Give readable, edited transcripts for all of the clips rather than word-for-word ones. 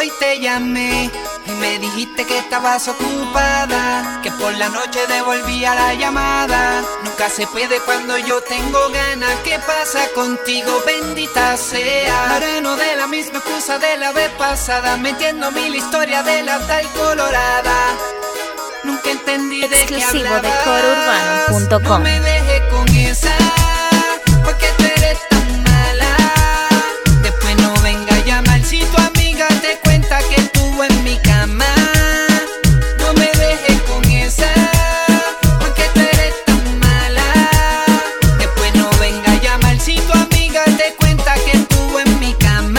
Hoy te llamé y me dijiste que estabas ocupada, que por la noche devolvía la llamada. Nunca se puede cuando yo tengo ganas. ¿Qué pasa contigo? Bendita sea. Ahora no de la misma excusa de la vez pasada, metiendo mil historias de la tal colorada. Nunca entendí de qué hablabas. Exclusivo de corourbano.com. No me dejes con esa, porque tú eres tan mala. Después no venga a llamar si tu amiga te cuenta que estuvo en mi cama. No me dejes con esa, porque tú eres tan mala. Después no venga a llamar si tu amiga te cuenta que estuvo en mi cama.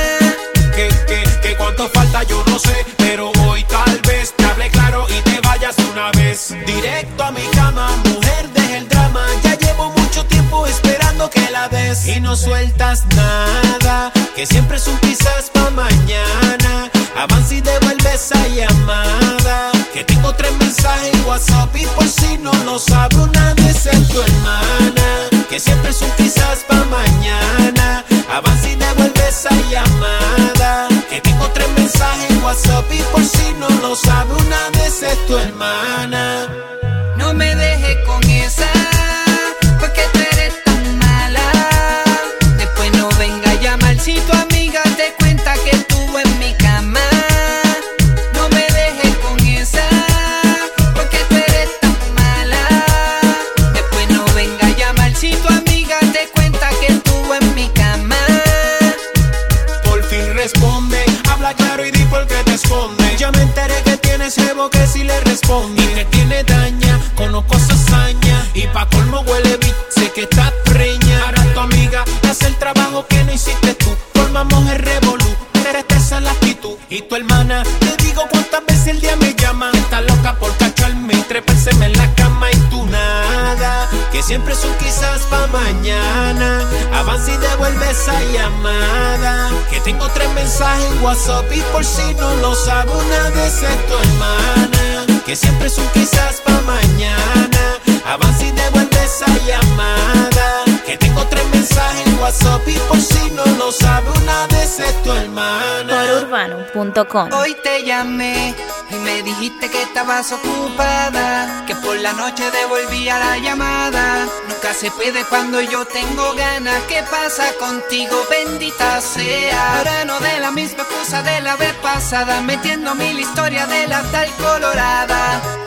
Que cuánto falta yo no sé, pero hoy tal vez te hable claro y te vayas de una vez. Directo a mi cama, mujer, deja el drama. Ya llevo mucho tiempo esperando que la des y no sueltas nada, que siempre es un quizás pa' mañana. Avanza y devuelve esa llamada, que tengo 3 mensajes en WhatsApp y por si no lo sabe, una de es tu hermana, que siempre es un quizás pa' mañana. Avanza y devuelve esa llamada, que tengo 3 mensajes en WhatsApp y por si no lo sabe, una de es tu hermana. No me dejes con esa, porque tú eres tan mala. Después no venga a llamar si tu amiga te cuenta que estuvo en mi cama. No me dejes con esa, porque tú eres tan mala. Después no venga a llamar si tu amiga te cuenta que estuvo en mi cama. Por fin responde, habla claro y di por qué te esconde. Ya me enteré que tienes jevo que si le responde y que tiene daña, conozco su hazaña y pa' colmo huele bicho, sé que estás preña. Ahora tu amiga hace el trabajo que no hiciste tú, formamos el revolú, eres esa la actitud. Y tu hermana, te digo cuántas veces el día me llama, está loca por cacharme y trepárseme en la cama y tú nada, que siempre es un quizás pa' mañana. Avanza y devuelve esa llamada, que tengo 3 mensajes en WhatsApp y por si no lo sabe, una de esas es tu hermana, que siempre es un quizás pa' mañana. Avanza y devuelve esa llamada, que tengo 3 mensajes en WhatsApp y por si no lo sabe, una de esas es tu hermana. corourbano.com. Hoy te llamé y me dijiste que estabas ocupada, que por la noche devolvía la llamada. Nunca se puede cuando yo tengo ganas. ¿Qué pasa contigo? Bendita sea. Ahora no de la misma excusa de la vez pasada, metiendo mil historias de la tal colorada.